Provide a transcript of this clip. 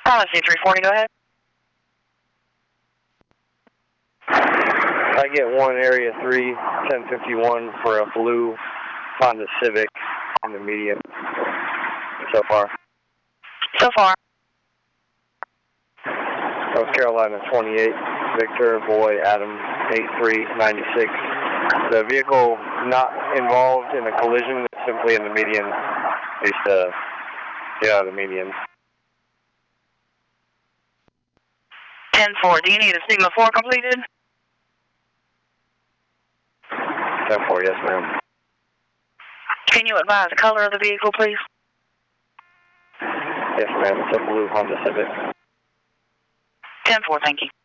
Policy 340, go ahead. I get 1 Area 3, 1051 for a blue Honda Civic in the median so far. So far. North Carolina 28, Victor, Boy, Adam, 8396. The vehicle not involved in a collision, simply in the median. Needs to get out of the median. 10-4, do you need a Sigma 4 completed? 10-4, yes ma'am. Can you advise the color of the vehicle, please? Yes ma'am, it's a blue Honda Civic. 10-4, thank you.